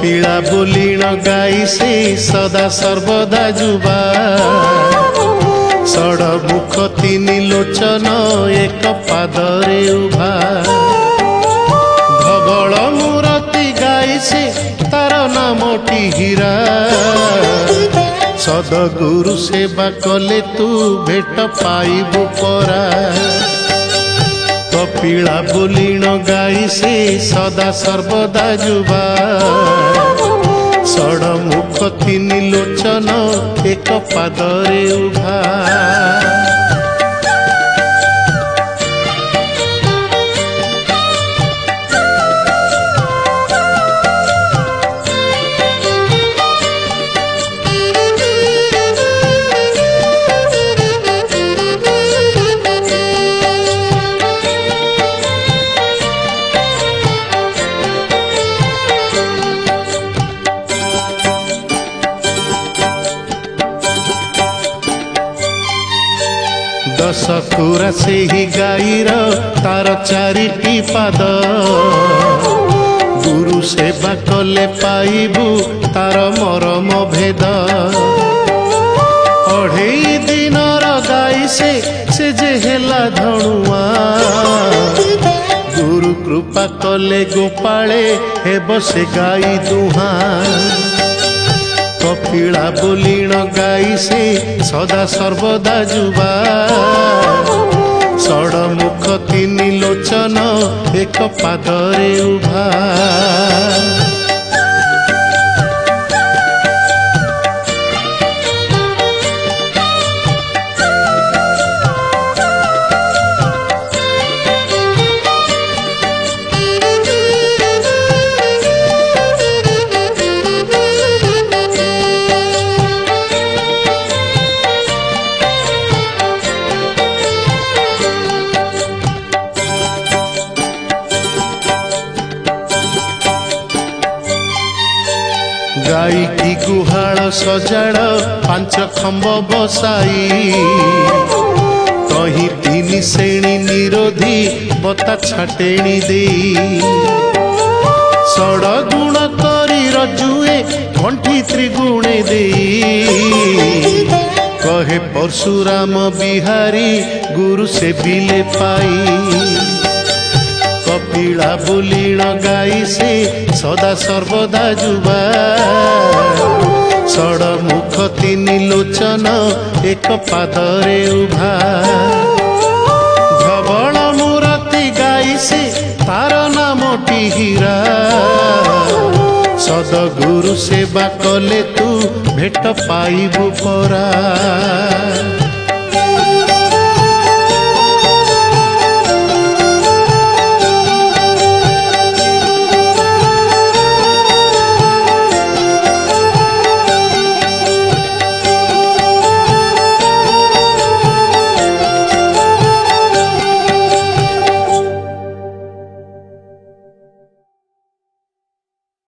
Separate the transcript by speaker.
Speaker 1: कपिला बोलीण गाई से सदा सर्वदा जुबा षड मुख तीन लोचन एक पादरे उभा धवल मूर्ति गाई से तार नामटी हीरा सदगुरु सेवा कले तू भेट पाइबु परा कपिला बोलीण गाई से सदा सर्वदा जुबा षड मुख तीन लोचन एक पादरे उभा दशकुरा से ही गाईर तार चारिटी पाद गुरु सेवा कले पाइबु तार मरम भेद अढ़ेई दिनर गाई से जे हेला धणुआ गुरु कृपा कले गोपाले हेब से गाई दुहा कपिला बोलीण गाई से सदा सर्वदा जुबा षड मुख तीन लोचन एक पादरे उभा गाई की गुहाल सजाड़ पांच खंब बसाई कहीं तीन श्रेणी निरोधी बता छाटेणी दे षड गुण करी रजुए घंटी त्रिगुणे दे कहे परशुराम बिहारी गुरु से बिले पाई कपिला बोलीण गाई से सदा सर्वदा जुबा षड मुख तीन लोचन एक पादरे उभा धवल मूर्ति गाई से तार नामटी हीरा सदगुरु सेवा कले तू भेट पाइबु परा।